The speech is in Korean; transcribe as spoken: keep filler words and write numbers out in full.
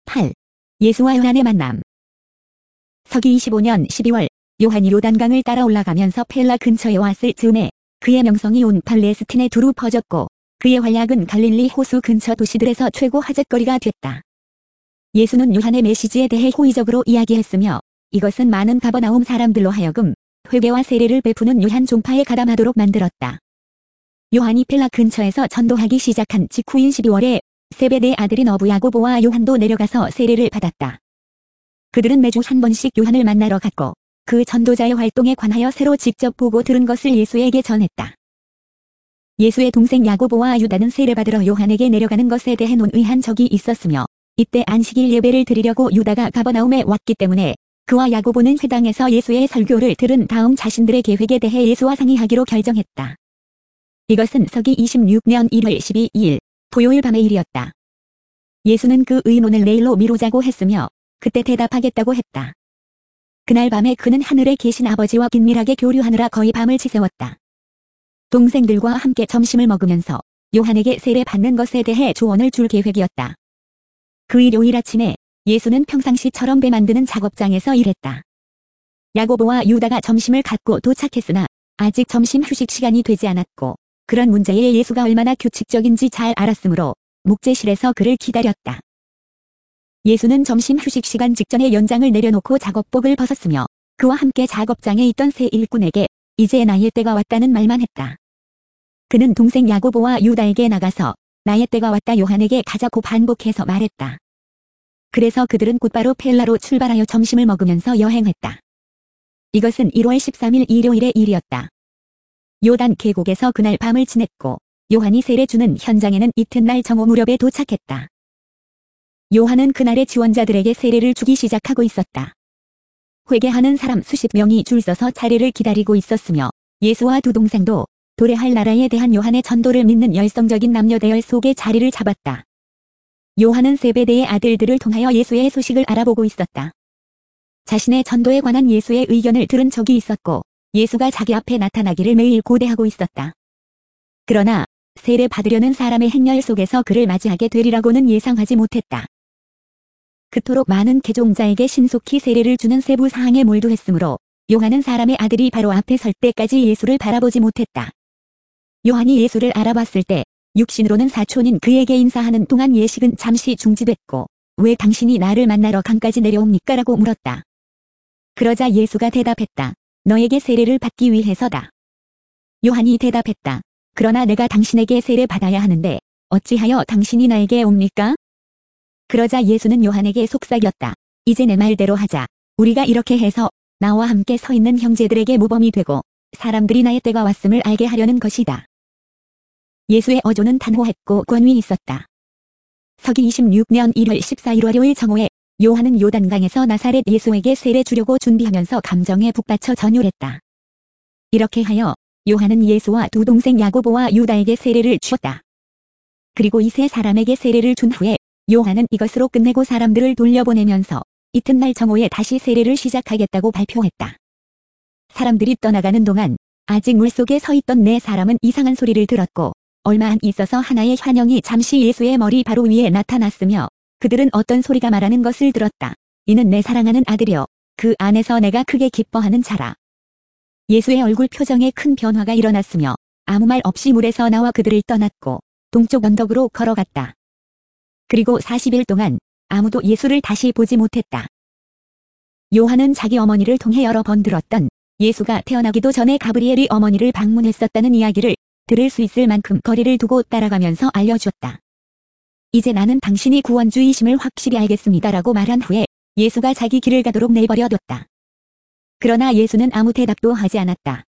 팔. 예수와 요한의 만남. 서기 이십오 년 십이월 요한이 요단강을 따라 올라가면서 펠라 근처에 왔을 즈음에 그의 명성이 온 팔레스틴에 두루 퍼졌고 그의 활약은 갈릴리 호수 근처 도시들에서 최고 화제거리가 됐다. 예수는 요한의 메시지에 대해 호의적으로 이야기했으며 이것은 많은 가버나움 사람들로 하여금 회개와 세례를 베푸는 요한 종파에 가담하도록 만들었다. 요한이 펠라 근처에서 전도하기 시작한 직후인 십이월에 세베대의 아들인 어부 야고보와 요한도 내려가서 세례를 받았다. 그들은 매주 한 번씩 요한을 만나러 갔고 그 전도자의 활동에 관하여 새로 직접 보고 들은 것을 예수에게 전했다. 예수의 동생 야고보와 유다는 세례받으러 요한에게 내려가는 것에 대해 논의한 적이 있었으며 이때 안식일 예배를 드리려고 유다가 가버나움에 왔기 때문에 그와 야고보는 회당에서 예수의 설교를 들은 다음 자신들의 계획에 대해 예수와 상의하기로 결정했다. 이것은 서기 이십육 년 일월 십이일 토요일 밤의 일이었다. 예수는 그 의논을 내일로 미루자고 했으며 그때 대답하겠다고 했다. 그날 밤에 그는 하늘에 계신 아버지와 긴밀하게 교류하느라 거의 밤을 지새웠다. 동생들과 함께 점심을 먹으면서 요한에게 세례 받는 것에 대해 조언을 줄 계획이었다. 그 일요일 아침에 예수는 평상시처럼 배 만드는 작업장에서 일했다. 야고보와 유다가 점심을 갖고 도착했으나 아직 점심 휴식 시간이 되지 않았고 그런 문제에 예수가 얼마나 규칙적인지 잘 알았으므로 목재실에서 그를 기다렸다. 예수는 점심 휴식 시간 직전에 연장을 내려놓고 작업복을 벗었으며 그와 함께 작업장에 있던 세 일꾼에게 이제 나의 때가 왔다는 말만 했다. 그는 동생 야고보와 유다에게 나가서 나의 때가 왔다 요한에게 가자고 반복해서 말했다. 그래서 그들은 곧바로 펠라로 출발하여 점심을 먹으면서 여행했다. 이것은 일월 십삼일 일요일의 일이었다. 요단 계곡에서 그날 밤을 지냈고 요한이 세례 주는 현장에는 이튿날 정오 무렵에 도착했다. 요한은 그날의 지원자들에게 세례를 주기 시작하고 있었다. 회개하는 사람 수십 명이 줄 서서 차례를 기다리고 있었으며 예수와 두 동생도 도래할 나라에 대한 요한의 전도를 믿는 열성적인 남녀 대열 속에 자리를 잡았다. 요한은 세베대의 아들들을 통하여 예수의 소식을 알아보고 있었다. 자신의 전도에 관한 예수의 의견을 들은 적이 있었고 예수가 자기 앞에 나타나기를 매일 고대하고 있었다. 그러나 세례 받으려는 사람의 행렬 속에서 그를 맞이하게 되리라고는 예상하지 못했다. 그토록 많은 개종자에게 신속히 세례를 주는 세부 사항에 몰두했으므로 요한은 사람의 아들이 바로 앞에 설 때까지 예수를 바라보지 못했다. 요한이 예수를 알아봤을 때 육신으로는 사촌인 그에게 인사하는 동안 예식은 잠시 중지됐고 왜 당신이 나를 만나러 강까지 내려옵니까? 라고 물었다. 그러자 예수가 대답했다. 너에게 세례를 받기 위해서다. 요한이 대답했다. 그러나 내가 당신에게 세례 받아야 하는데 어찌하여 당신이 나에게 옵니까? 그러자 예수는 요한에게 속삭였다. 이제 내 말대로 하자. 우리가 이렇게 해서 나와 함께 서 있는 형제들에게 모범이 되고 사람들이 나의 때가 왔음을 알게 하려는 것이다. 예수의 어조는 단호했고 권위 있었다. 서기 이십육 년 일월 십사일 월요일 정오에 요한은 요단강에서 나사렛 예수에게 세례 주려고 준비하면서 감정에 북받쳐 전율했다. 이렇게 하여 요한은 예수와 두 동생 야고보와 유다에게 세례를 주었다. 그리고 이 세 사람에게 세례를 준 후에 요한은 이것으로 끝내고 사람들을 돌려보내면서 이튿날 정오에 다시 세례를 시작하겠다고 발표했다. 사람들이 떠나가는 동안 아직 물속에 서 있던 네 사람은 이상한 소리를 들었고 얼마 안 있어서 하나의 환영이 잠시 예수의 머리 바로 위에 나타났으며 그들은 어떤 소리가 말하는 것을 들었다. 이는 내 사랑하는 아들이요. 그 안에서 내가 크게 기뻐하는 자라. 예수의 얼굴 표정에 큰 변화가 일어났으며 아무 말 없이 물에서 나와 그들을 떠났고 동쪽 언덕으로 걸어갔다. 그리고 사십 일 동안 아무도 예수를 다시 보지 못했다. 요한은 자기 어머니를 통해 여러 번 들었던 예수가 태어나기도 전에 가브리엘이 어머니를 방문했었다는 이야기를 들을 수 있을 만큼 거리를 두고 따라가면서 알려주었다. 이제 나는 당신이 구원주이심을 확실히 알겠습니다라고 말한 후에 예수가 자기 길을 가도록 내버려뒀다. 그러나 예수는 아무 대답도 하지 않았다.